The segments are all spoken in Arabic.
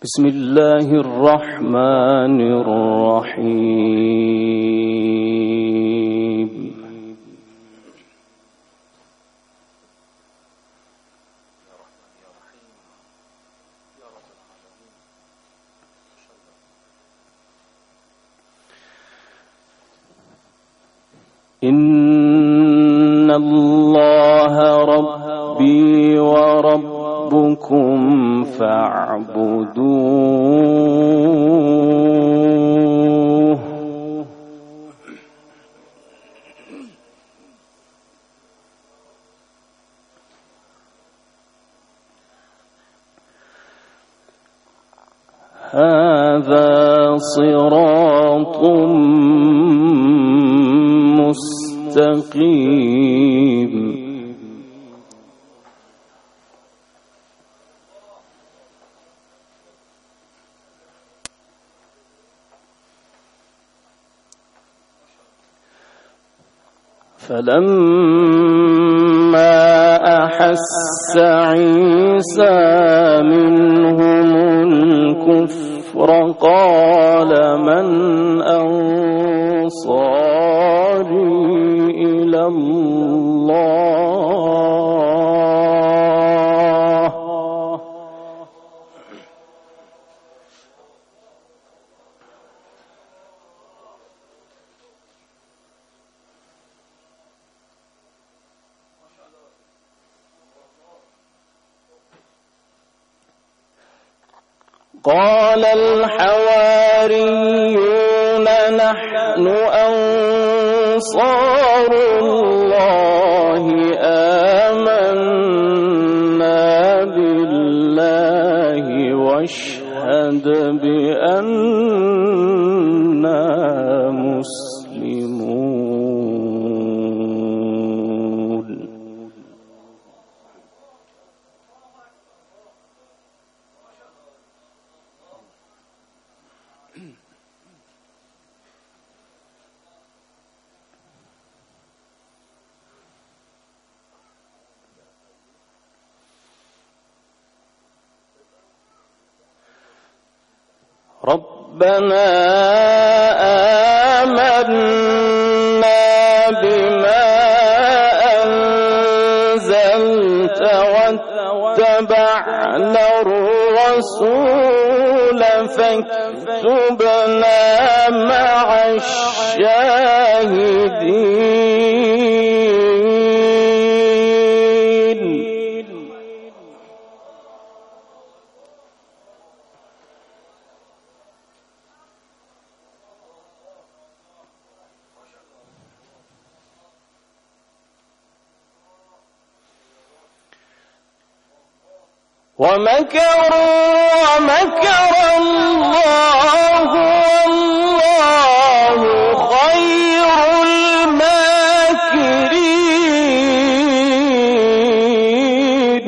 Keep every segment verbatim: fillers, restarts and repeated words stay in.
بسم الله الرحمن الرحيم. إن الله ربي وربكم فاعبدوه هذا صراط مستقيم. فلما أحس عيسى منهم الكفر قال من أنصاري إلى الله قال الحواريون نحن أنصار الله آمنا بالله واشهد بأننا مسلمون. ربنا آمنا بما أنزلت واتبعنا الرسول فاكتبنا مع الشاهدين. ومكروا ومكر الله والله خير الماكرين.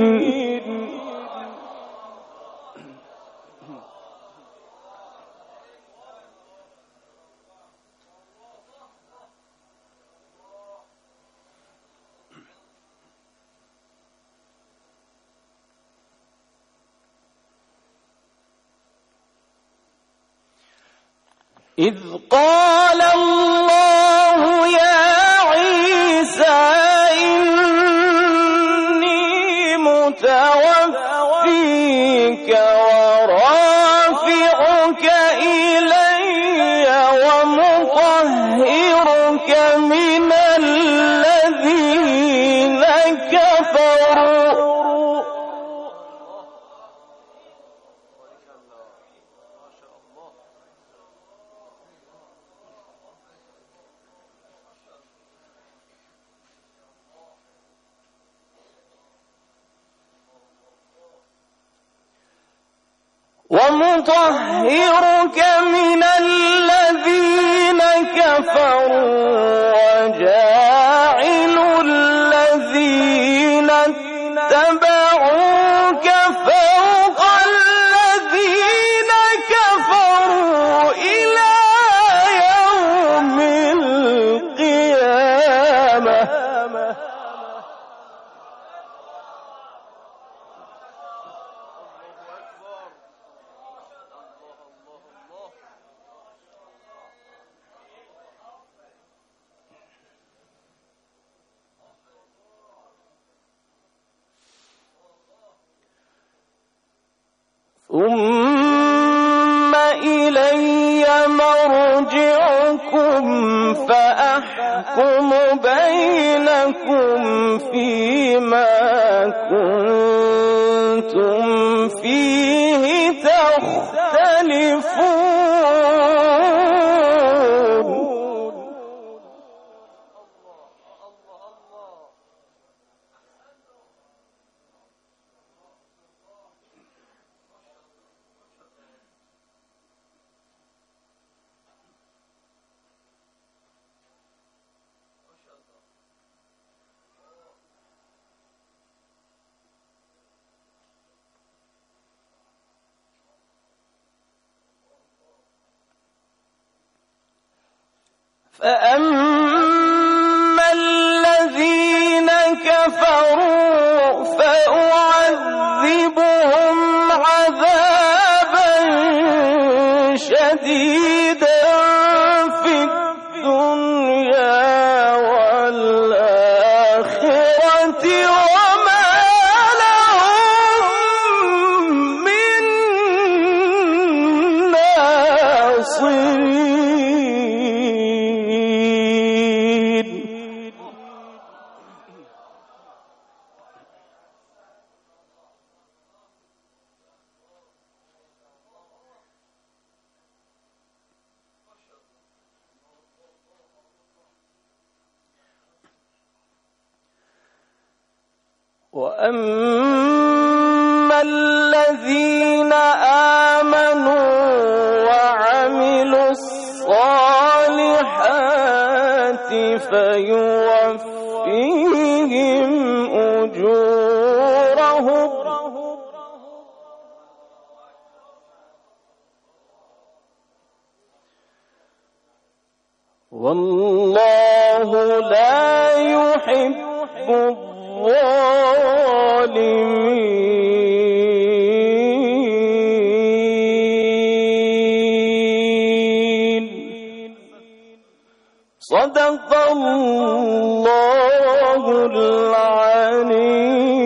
إذ قال الله يا عيسى إني متوفيك ورافعك إلي ومطهرك من الذين كفروا ومطهرك من الذين كفروا وجاعل الذين اتبعوك فوق الذين كفروا إلى يوم القيامة. ثم إلي مرجعكم فأحكم بينكم فيما كنتم فيه تختلفون. فأما الذين كفروا فأعذبهم عذابا شديدا في الدنيا والآخرة وما لهم من ناصرين. وأما الذين آمنوا وعملوا الصالحات فيوفيهم أجورهم والله لا يحب الظالمين. صدق الله العليم.